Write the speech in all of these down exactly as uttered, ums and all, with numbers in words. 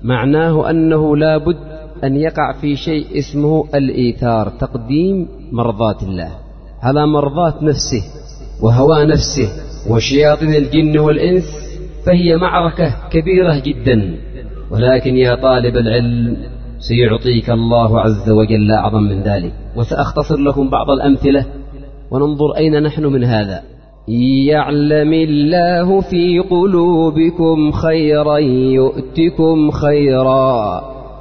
معناه أنه لا بد أن يقع في شيء اسمه الإيثار، تقديم مرضات الله على مرضات نفسه وهوى نفسه وشياطين الجن والإنس، فهي معركة كبيرة جدا. ولكن يا طالب العلم سيعطيك الله عز وجل أعظم من ذلك، وسأختصر لكم بعض الأمثلة وننظر أين نحن من هذا. يعلم الله في قلوبكم خيرا يؤتكم خيرا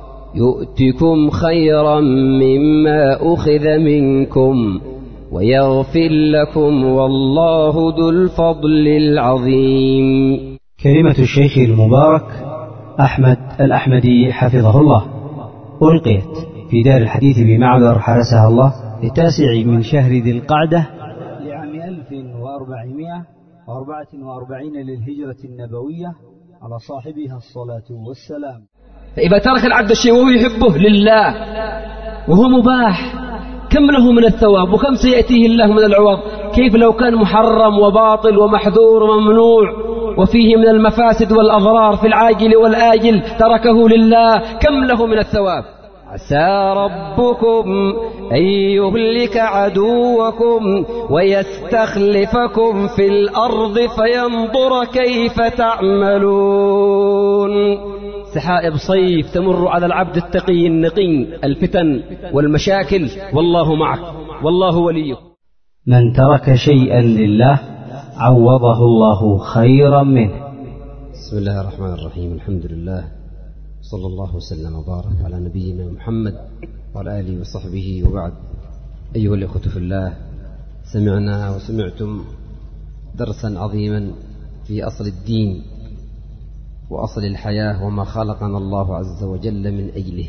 يؤتكم خيرا مما أخذ منكم ويغفر لكم والله ذو الفضل العظيم. كلمة الشيخ المبارك أحمد الأحمدي حفظه الله ألقيت في دار الحديث بمعذر حرسها الله لتاسع من شهر ذي القعدة لعام ألف وأربعمائة وأربعة وأربعين للهجرة النبوية على صاحبها الصلاة والسلام. فإذا ترك العبد الشيء وهو يحبه لله وهو مباح، كم له من الثواب وكم سيأتيه الله من العوض؟ كيف لو كان محرم وباطل ومحذور وممنوع وفيه من المفاسد والأضرار في العاجل والآجل، تركه لله، كم له من الثواب؟ عسى ربكم أن يهلك عدوكم ويستخلفكم في الأرض فينظر كيف تعملون. سحائب صيف تمر على العبد التقي النقي الفتن والمشاكل، والله معك والله وليك. من ترك شيئا لله عوضه الله خيرا منه. بسم الله الرحمن الرحيم، الحمد لله، صلى الله وسلم وبارك على نبينا محمد وعلى آله وصحبه وبعد. أيها الإخوة في الله، سمعنا وسمعتم درسا عظيما في أصل الدين وأصل الحياة وما خلقنا الله عز وجل من أجله،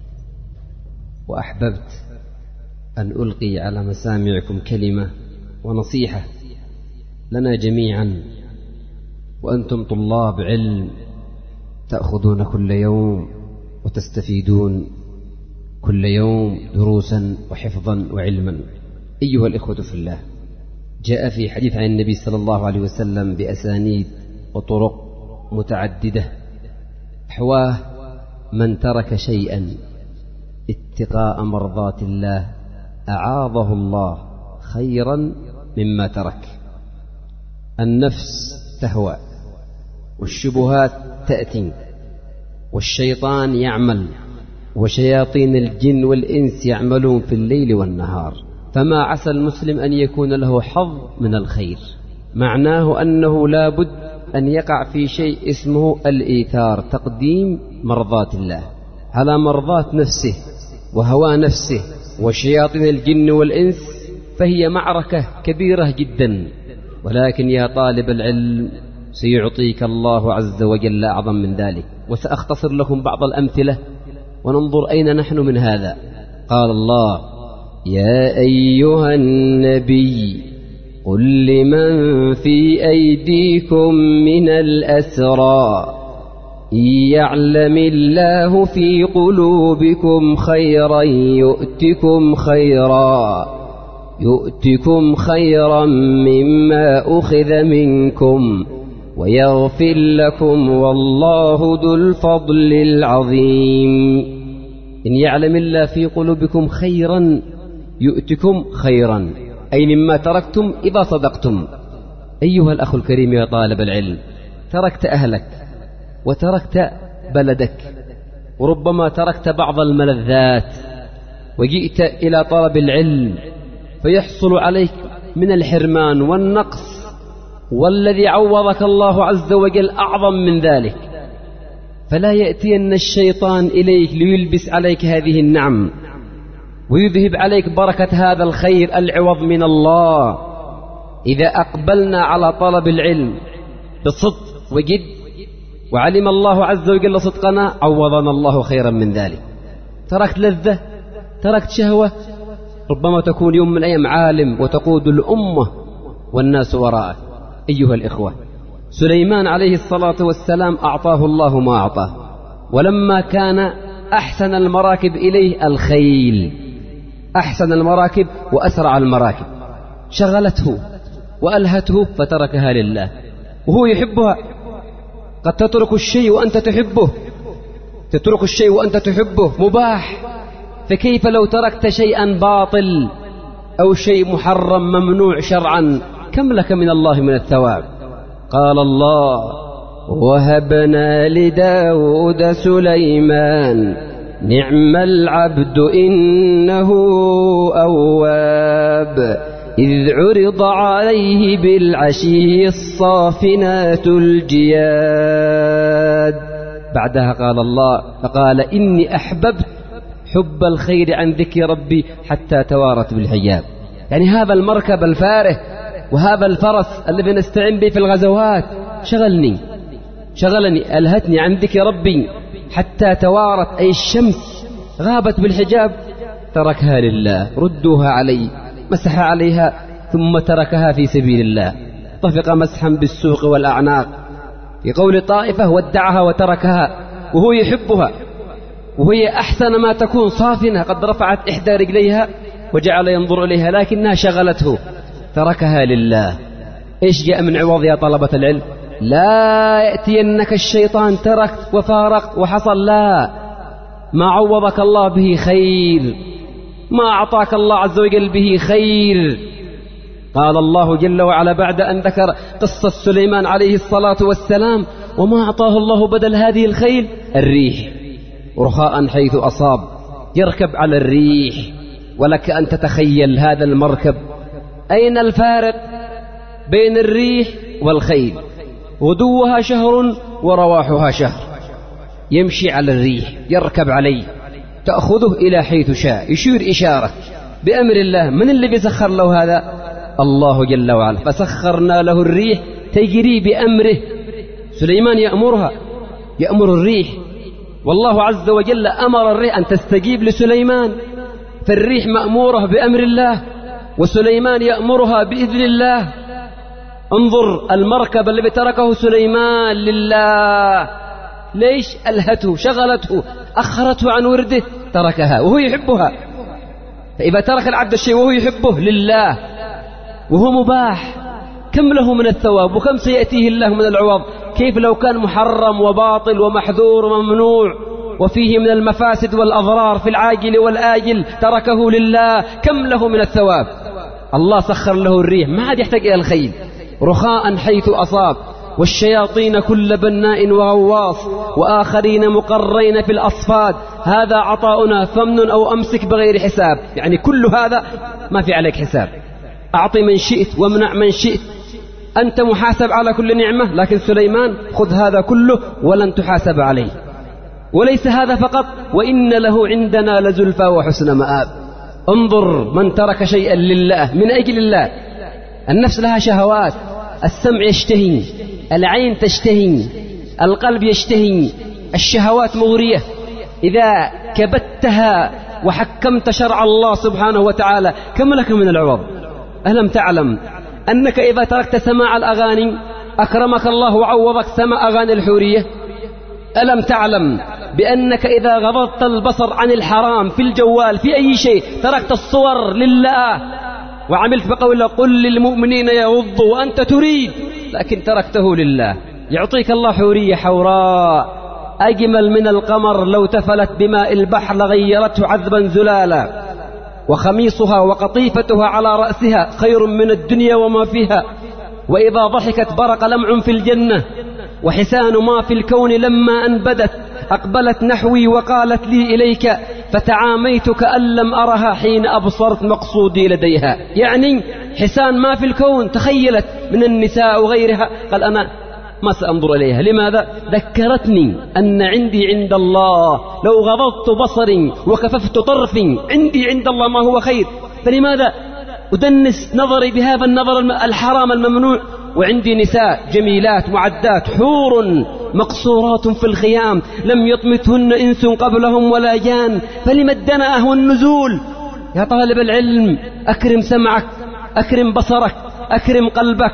وأحببت أن ألقي على مسامعكم كلمة ونصيحة لنا جميعا، وأنتم طلاب علم تأخذون كل يوم وتستفيدون كل يوم دروسا وحفظا وعلما. أيها الإخوة في الله، جاء في حديث عن النبي صلى الله عليه وسلم بأسانيد وطرق متعددة حواه: من ترك شيئا اتقاء مرضات الله أعاضه الله خيرا مما ترك. النفس تهوى والشبهات تأتي والشيطان يعمل وشياطين الجن والإنس يعملون في الليل والنهار، فما عسى المسلم أن يكون له حظ من الخير. معناه أنه لا بد أن يقع في شيء اسمه الإيثار، تقديم مرضات الله على مرضات نفسه وهوى نفسه وشياطين الجن والإنس، فهي معركة كبيرة جدا. ولكن يا طالب العلم سيعطيك الله عز وجل أعظم من ذلك، وسأختصر لكم بعض الأمثلة وننظر أين نحن من هذا. قال الله: يا أيها النبي قل لمن في أيديكم من الأسرى إن يعلم الله في قلوبكم خيرا يؤتكم خيرا يؤتكم خيرا مما أخذ منكم ويغفر لكم والله ذو الفضل العظيم. إن يعلم الله في قلوبكم خيرا يؤتكم خيرا، أي مما تركتم إذا صدقتم. أيها الأخ الكريم يا طالب العلم، تركت أهلك وتركت بلدك وربما تركت بعض الملذات وجئت إلى طلب العلم، فيحصل عليك من الحرمان والنقص، والذي عوضك الله عز وجل أعظم من ذلك. فلا يأتين الشيطان إليك ليلبس عليك هذه النعم ويذهب عليك بركة هذا الخير العوض من الله. إذا أقبلنا على طلب العلم بصدق وجد وعلم الله عز وجل صدقنا، عوضنا الله خيرا من ذلك. تركت لذة، تركت شهوة، ربما تكون يوم من الأيام عالم وتقود الأمة والناس وراءك. أيها الإخوة، سليمان عليه الصلاة والسلام أعطاه الله ما أعطاه، ولما كان أحسن المراكب إليه الخيل، أحسن المراكب وأسرع المراكب، شغلته وألهته فتركها لله وهو يحبها. قد تترك الشيء وأنت تحبه، تترك الشيء وأنت تحبه مباح، فكيف لو تركت شيئا باطل أو شيء محرم ممنوع شرعا؟ كم لك من الله من الثواب؟ قال الله: وهبنا لداود سليمان نعم العبد إنه أواب إذ عرض عليه بالعشي الصافنات الجياد. بعدها قال الله: فقال إني أحببت حب الخير عن ذكر ربي حتى توارت بالحجاب. يعني هذا المركب الفاره وهذا الفرس الذي نستعين به في الغزوات شغلني شغلني ألهتني عن ذكر ربي حتى توارت، أي الشمس غابت بالحجاب، تركها لله. ردوها علي، مسح عليها ثم تركها في سبيل الله، طفق مسحا بالسوق والأعناق. في قول طائفة: ودعها وتركها وهو يحبها وهي أحسن ما تكون صافنة، قد رفعت إحدى رجليها وجعل ينظر إليها لكنها شغلته، تركها لله. إيش جاء من عوض يا طلبة العلم؟ لا يأتينك الشيطان تركت وفارقت وحصل، لا، ما عوضك الله به خير، ما أعطاك الله عز وجل به خير. قال الله جل وعلا بعد أن ذكر قصة سليمان عليه الصلاة والسلام: وما أعطاه الله بدل هذه الخيل الريح رخاء حيث أصاب، يركب على الريح. ولك أن تتخيل هذا المركب، أين الفارق بين الريح والخيل؟ غدوها شهر ورواحها شهر، يمشي على الريح، يركب عليه، تأخذه إلى حيث شاء، يشير إشارة بأمر الله. من اللي بيسخر له هذا؟ الله جل وعلا. فسخرنا له الريح تجري بأمره. سليمان يأمرها، يأمر الريح، والله عز وجل أمر الريح أن تستجيب لسليمان، فالريح مأمورة بأمر الله وسليمان يأمرها بإذن الله. انظر المركب الذي تركه سليمان لله، ليش؟ ألهته، شغلته، أخرته عن ورده، تركها وهو يحبها. فإذا ترك العبد الشيء وهو يحبه لله وهو مباح، كم له من الثواب وكم سيأتيه الله من العوض؟ كيف لو كان محرم وباطل ومحذور وممنوع وفيه من المفاسد والأضرار في العاجل والآجل، تركه لله، كم له من الثواب؟ الله سخر له الريح، ما عاد يحتاج إلى الخيل، رخاء حيث أصاب، والشياطين كل بناء وغواص، وآخرين مقرين في الأصفاد، هذا عطاؤنا فمن أو أمسك بغير حساب. يعني كل هذا ما في عليك حساب، أعطي من شئت وامنع من شئت، أنت محاسب على كل نعمة. لكن سليمان خذ هذا كله ولن تحاسب عليه. وليس هذا فقط، وإن له عندنا لزلفى وحسن مآب. انظر من ترك شيئا لله من أجل الله. النفس لها شهوات، السمع يشتهي، العين تشتهي، القلب يشتهي، الشهوات مغرية. إذا كبتها وحكمت شرع الله سبحانه وتعالى كم لك من العوض؟ ألم تعلم أنك إذا تركت سماع الأغاني أكرمك الله وعوضك سماع أغاني الحورية؟ ألم تعلم بأنك إذا غضضت البصر عن الحرام في الجوال في أي شيء، تركت الصور لله وعملت بقول قل للمؤمنين يغضوا وأنت تريد، لكن تركته لله، يعطيك الله حورية حوراء أجمل من القمر، لو تفلت بماء البحر لغيرته عذبا زلالا، وخميصها وقطيفتها على رأسها خير من الدنيا وما فيها، وإذا ضحكت برق لمع في الجنة، وحسان ما في الكون لما أنبدت أقبلت نحوي وقالت لي إليك، فتعاميت كأن لم أرها حين أبصرت مقصودي لديها. يعني حسان ما في الكون تخيلت من النساء وغيرها، قال أنا ما سأنظر إليها. لماذا؟ ذكرتني أن عندي عند الله لو غضضت بصري وكففت طرفي عندي عند الله ما هو خير، فلماذا أدنس نظري بهذا النظر الحرام الممنوع وعندي نساء جميلات معدات حور مقصورات في الخيام لم يطمثهن إنس قبلهم ولا جان، فلما الدناء والنزول؟ يا طالب العلم أكرم سمعك، أكرم بصرك، أكرم قلبك.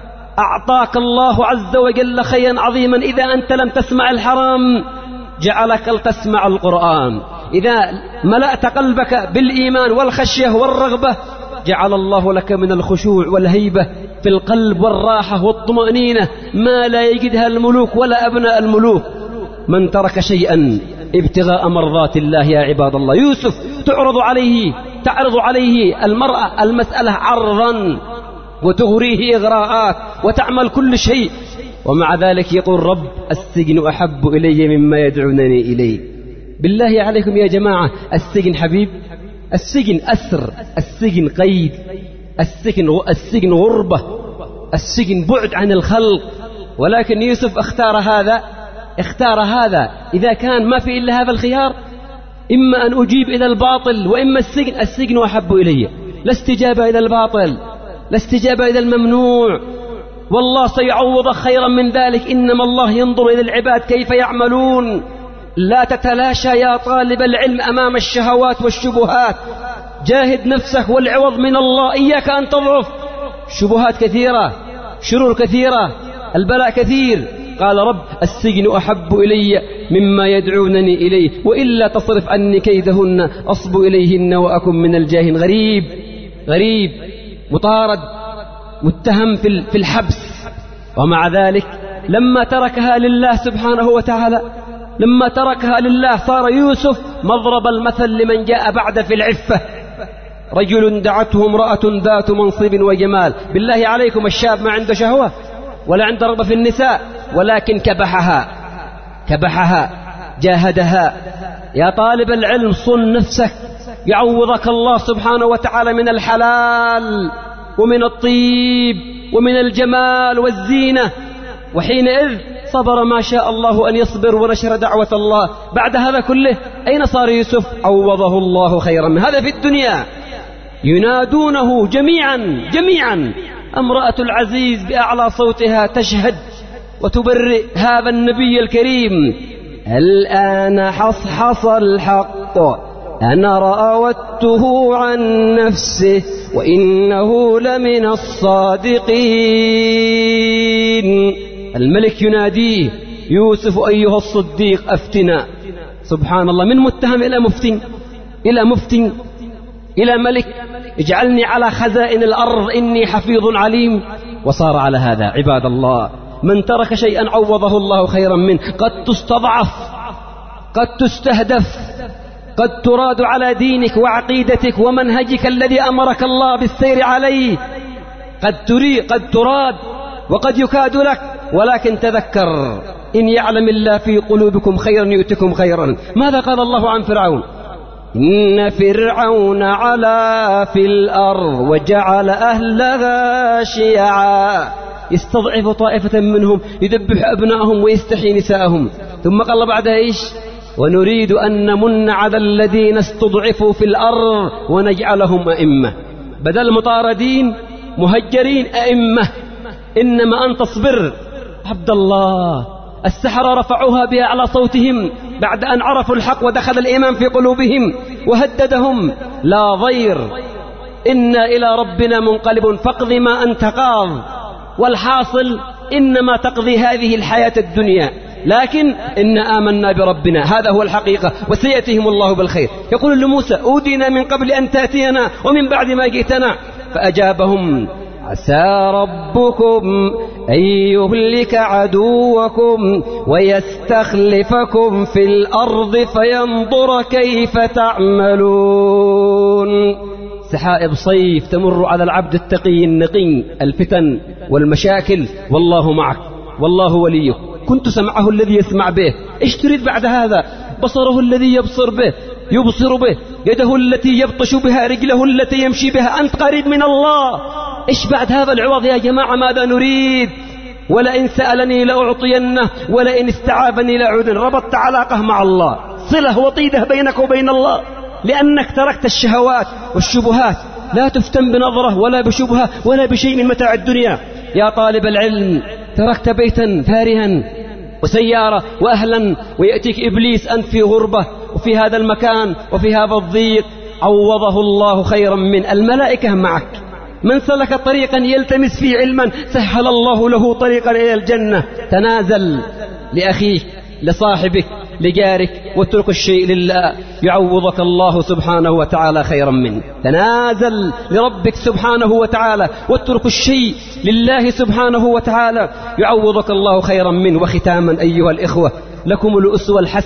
أعطاك الله عز وجل خيرا عظيما. إذا أنت لم تسمع الحرام جعلك لتسمع القرآن، إذا ملأت قلبك بالإيمان والخشية والرغبة جعل الله لك من الخشوع والهيبة في القلب والراحة والطمأنينة ما لا يجدها الملوك ولا أبناء الملوك. من ترك شيئا ابتغاء مرضات الله يا عباد الله. يوسف تعرض عليه تعرض عليه المرأة المسألة عرضا وتغريه إغراءات وتعمل كل شيء، ومع ذلك يقول رب السجن أحب إلي مما يدعونني إليه. بالله عليكم يا جماعة، السجن حبيب، السجن أسر، السجن قيد، السجن السجن غربة، السجن بعد عن الخلق. ولكن يوسف اختار هذا اختار هذا إذا كان ما في إلا هذا الخيار، إما أن أجيب إلى الباطل وإما السجن. السجن أحب إلي، لا استجابة إلى الباطل، لا استجابة إلى الممنوع، والله سيعوض خيرا من ذلك. إنما الله ينظر إلى العباد كيف يعملون. لا تتلاشى يا طالب العلم أمام الشهوات والشبهات، جاهد نفسك والعوض من الله، إياك أن تضعف. شبهات كثيرة، شرور كثيرة، البلاء كثير. قال رب السجن أحب إلي مما يدعونني إليه، وإلا تصرف عني كيدهن أصب إليهن وأكن من الجاهلين. غريب غريب مطارد متهم في الحبس، ومع ذلك لما تركها لله سبحانه وتعالى، لما تركها لله صار يوسف مضرب المثل لمن جاء بعد في العفة. رجل دعته امرأة ذات منصب وجمال. بالله عليكم، الشاب ما عنده شهوة ولا عنده رغبة في النساء، ولكن كبحها كبحها جاهدها. يا طالب العلم صن نفسك، يعوضك الله سبحانه وتعالى من الحلال ومن الطيب ومن الجمال والزينة. وحينئذ صبر ما شاء الله أن يصبر ونشر دعوة الله. بعد هذا كله أين صار يوسف؟ عوضه الله خيرا من هذا في الدنيا. ينادونه جميعا جميعا، امرأة العزيز بأعلى صوتها تشهد وتبرئ هذا النبي الكريم. الآن حصحص الحق، أنا راودته عن نفسه وإنه لمن الصادقين. الملك يناديه: يوسف أيها الصديق أفتنا. سبحان الله، من متهم إلى مفتن إلى مفتن إلى ملك. اجعلني على خزائن الأرض إني حفيظ عليم. وصار على هذا. عباد الله، من ترك شيئا عوضه الله خيرا منه. قد تستضعف، قد تستهدف، قد تراد على دينك وعقيدتك ومنهجك الذي أمرك الله بالسير عليه. قد تري قد تراد وقد يكاد لك، ولكن تذكر: إن يعلم الله في قلوبكم خيرا يؤتكم خيرا. ماذا قال الله عن فرعون؟ إن فرعون علا في الأرض وجعل أهلها شيعا يستضعف طائفة منهم يذبح أبنائهم ويستحيي نساءهم. ثم قال بعدها إيش؟ ونريد أن نمن على الذين استضعفوا في الأرض ونجعلهم أئمة. بدل مطاردين مهجرين أئمة. إنما أن تصبر. عبد الله، السحرة رفعوها بأعلى صوتهم بعد أن عرفوا الحق ودخل الإيمان في قلوبهم وهددهم: لا ضير، إنا إلى ربنا منقلب فاقض ما أنت قاض. والحاصل إنما تقضي هذه الحياة الدنيا، لكن إن آمنا بربنا، هذا هو الحقيقة، وسيأتيهم الله بالخير. يقول لموسى: أودينا من قبل أن تأتينا ومن بعد ما جئتنا. فأجابهم: عسى ربكم أن يهلك عدوكم ويستخلفكم في الأرض فينظر كيف تعملون. سحائب صيف تمر على العبد التقي النقي، الفتن والمشاكل، والله معك، والله وليك. كنت سمعه الذي يسمع به. إيش تريد بعد هذا؟ بصره الذي يبصر به يبصر به، يده التي يبطش بها، رجله التي يمشي بها. أنت قريب من الله. إيش بعد هذا العوض يا جماعة؟ ماذا نريد؟ ولئن سألني لأعطينه ولئن استعاذني لأعوذن. ربطت علاقة مع الله، صلة وطيدة بينك وبين الله، لأنك تركت الشهوات والشبهات. لا تفتن بنظرة ولا بشبهة ولا بشيء من متاع الدنيا. يا طالب العلم، تركت بيتا فارها وسيارة وأهلا، ويأتيك إبليس أنت في غربة وفي هذا المكان وفي هذا الضيق. عوضه الله خيرا من الملائكة معك. من سلك طريقا يلتمس فيه علما سهل الله له طريقا إلى الجنة. تنازل لأخيك، لصاحبك، لجارك، واترك الشيء لله، يعوضك الله سبحانه وتعالى خيرا منه. تنازل لربك سبحانه وتعالى واترك الشيء لله سبحانه وتعالى، يعوضك الله خيرا منه. وختاما أيها الإخوة، لكم الأسوة الحسنة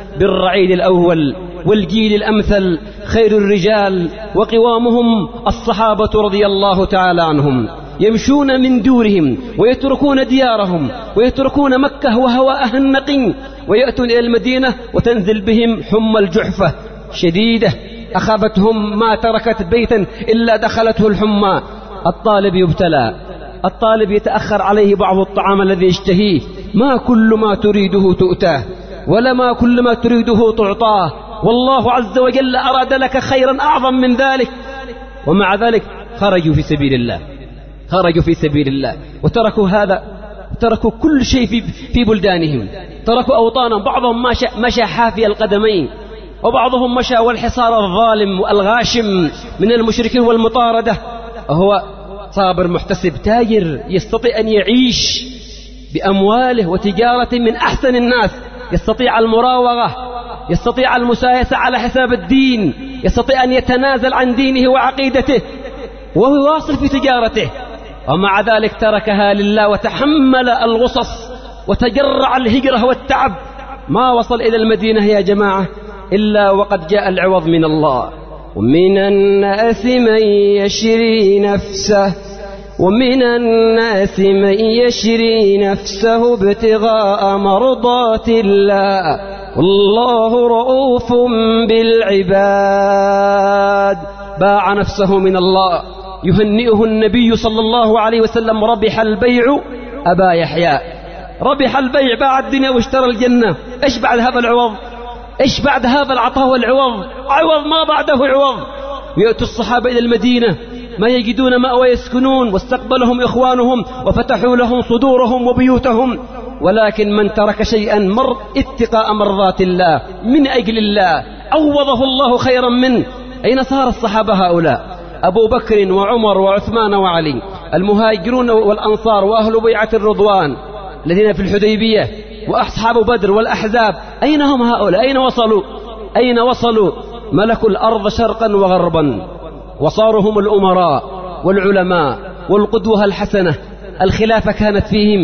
بالرعيل الأول والجيل الأمثل خير الرجال وقوامهم الصحابة رضي الله تعالى عنهم، يمشون من دورهم ويتركون ديارهم ويتركون مكة وهواءها النقي ويأتون إلى المدينة وتنزل بهم حمى الجحفة شديدة أخابتهم ما تركت بيتا إلا دخلته الحمى. الطالب يبتلى، الطالب يتأخر عليه بعض الطعام الذي يشتهيه، ما كل ما تريده تؤتاه ولا ما كل ما تريده تعطاه، والله عز وجل أراد لك خيرا أعظم من ذلك، ومع ذلك خرجوا في سبيل الله، خرجوا في سبيل الله وتركوا هذا، تركوا كل شيء في, في بلدانهم، تركوا أوطانهم، بعضهم مشى, مشى حافي القدمين، وبعضهم مشى والحصار الظالم والغاشم من المشركين والمطاردة، وهو صابر محتسب تاجر يستطيع أن يعيش بأمواله وتجارة من أحسن الناس، يستطيع المراوغة، يستطيع المسايسة على حساب الدين، يستطيع أن يتنازل عن دينه وعقيدته وهو يواصل في تجارته، ومع ذلك تركها لله وتحمل الغصص وتجرع الهجرة والتعب، ما وصل إلى المدينة يا جماعة إلا وقد جاء العوض من الله. ومن الناس من يشري نفسه ومن الناس من يشري نفسه ابتغاء مرضات الله والله رؤوف بالعباد. باع نفسه من الله، يهنئه النبي صلى الله عليه وسلم: ربح البيع أبا يحيى، ربح البيع، باع الدنيا واشترى الجنة. إيش بعد هذا العوض؟ إيش بعد هذا العطاء والعوض؟ عوض ما بعده عوض. يأتوا الصحابة إلى المدينة ما يجدون مأوى يسكنون، واستقبلهم إخوانهم وفتحوا لهم صدورهم وبيوتهم، ولكن من ترك شيئا مر اتقاء مرضات الله من أجل الله عوضه الله خيرا منه. أين صار الصحابة هؤلاء؟ أبو بكر وعمر وعثمان وعلي، المهاجرون والأنصار وأهل بيعة الرضوان الذين في الحديبية، وأصحاب بدر والأحزاب، أين هم هؤلاء؟ أين وصلوا؟ أين وصلوا؟ ملكوا الأرض شرقا وغربا، وصاروا هم الأمراء والعلماء والقدوة الحسنة، الخلافة كانت فيهم،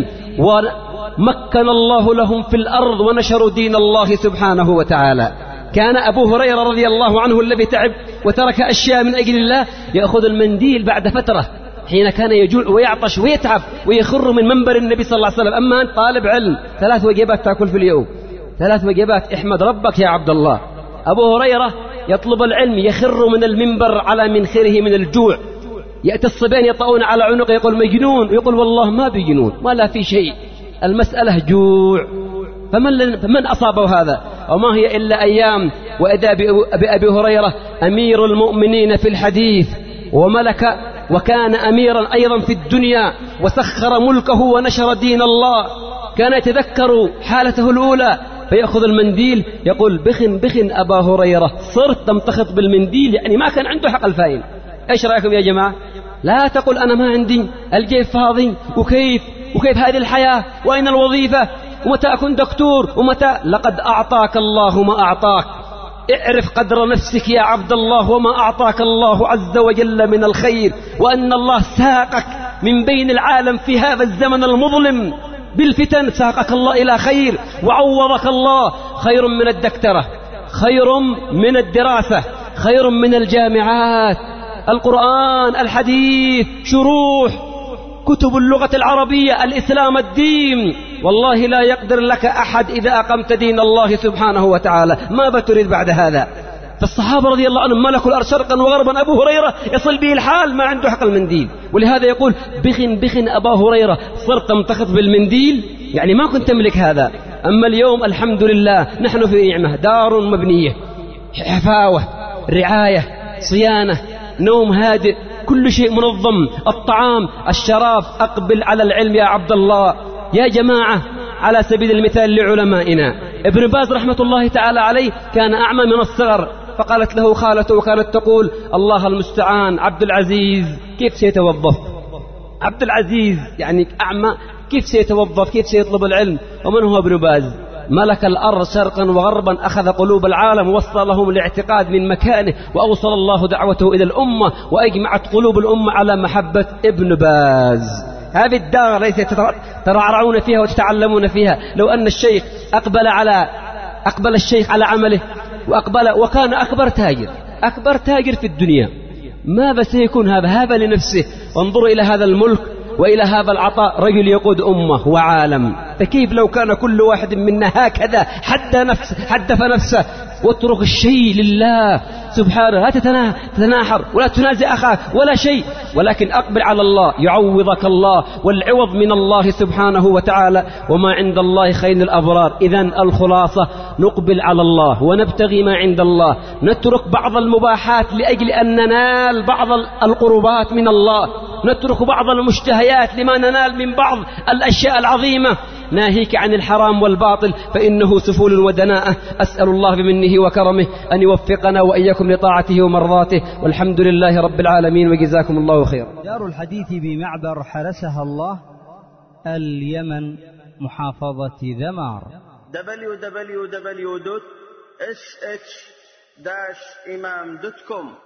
ومكن الله لهم في الأرض ونشروا دين الله سبحانه وتعالى. كان أبو هريرة رضي الله عنه الذي تعب وترك أشياء من أجل الله يأخذ المنديل بعد فترة حين كان يجوع ويعطش ويتعب ويخر من منبر النبي صلى الله عليه وسلم. أما أنت طالب علم ثلاث وجبات تأكل في اليوم، ثلاث وجبات، احمد ربك يا عبد الله. أبو هريرة يطلب العلم يخر من المنبر على منخره من الجوع، يأتي الصبيان يطؤون على عنقه يقول مجنون، يقول والله ما بجنون ولا في شيء، المسألة جوع. فمن, فمن أصابه هذا؟ وما هي إلا أيام وإذا بأبي هريرة أمير المؤمنين في الحديث وملك، وكان أميرا أيضا في الدنيا وسخر ملكه ونشر دين الله. كان يتذكر حالته الأولى فيأخذ المنديل يقول بخن بخن أبا هريرة، صرت تمتخط بالمنديل، يعني ما كان عنده حق الفاين. إيش رأيكم يا جماعة؟ لا تقول أنا ما عندي، الجيب فاضي، وكيف وكيف هذه الحياة، وأين الوظيفة، ومتى أكون دكتور، ومتى. لقد أعطاك الله ما أعطاك، اعرف قدر نفسك يا عبد الله وما أعطاك الله عز وجل من الخير، وأن الله ساقك من بين العالم في هذا الزمن المظلم بالفتن، ساقك الله إلى خير وعوضك الله خير من الدكتورة، خير من الدراسة، خير من الجامعات، القرآن، الحديث، شروح، كتب اللغة العربية، الإسلام، الدين. والله لا يقدر لك أحد إذا أقمت دين الله سبحانه وتعالى. ما بتريد بعد هذا؟ فالصحابة رضي الله عنهم ملكوا الأرض شرقا وغربا. أبو هريرة يصل به الحال ما عنده حق المنديل، ولهذا يقول بخن بخن أبا هريرة، صرت تمتخط بالمنديل، يعني ما كنت تملك هذا. أما اليوم الحمد لله نحن في نعمة، دار مبنية، حفاوة، رعاية، صيانة، نوم هادئ، كل شيء منظم، الطعام، الشراب. أقبل على العلم يا عبد الله يا جماعة. على سبيل المثال لعلمائنا ابن باز رحمة الله تعالى عليه كان أعمى من الصغر، فقالت له خالته وكانت تقول الله المستعان، عبد العزيز كيف سيتوظف؟ عبد العزيز يعني أعمى، كيف سيتوظف؟ كيف سيطلب العلم؟ ومن هو ابن باز؟ ملك الأرض شرقا وغربا، أخذ قلوب العالم ووصلهم الاعتقاد من مكانه، وأوصل الله دعوته إلى الأمة، وأجمعت قلوب الأمة على محبة ابن باز. هذه الدار ليس ترعرعون فيها وتتعلمون فيها. لو أن الشيخ أقبل على أقبل الشيخ على عمله وأقبل وكان أكبر تاجر أكبر تاجر في الدنيا. ماذا سيكون هذا؟ هذا لنفسه. وانظروا إلى هذا الملك وإلى هذا العطاء، رجل يقود أمة وعالم. فكيف لو كان كل واحد منا هكذا حد نفسه حدث نفسه واترك الشيء لله سبحانه، لا تتناحر ولا تنازع أخاك ولا شيء، ولكن أقبل على الله يعوضك الله، والعوض من الله سبحانه وتعالى، وما عند الله خير الأبرار. إذن الخلاصة نقبل على الله ونبتغي ما عند الله، نترك بعض المباحات لأجل أن ننال بعض القربات من الله، نترك بعض المشتهيات لما ننال من بعض الأشياء العظيمة، ناهيك عن الحرام والباطل فإنه سفول ودناءة. أسأل الله بمنه وكرمه أن يوفقنا وإياكم لطاعته ومرضاته، والحمد لله رب العالمين، وجزاكم الله خيرا. دار الحديث بمعبر حرسها الله، اليمن، محافظة ذمار. دبليو دبليو دبليو دوت إس إتش داش إمام دوت كوم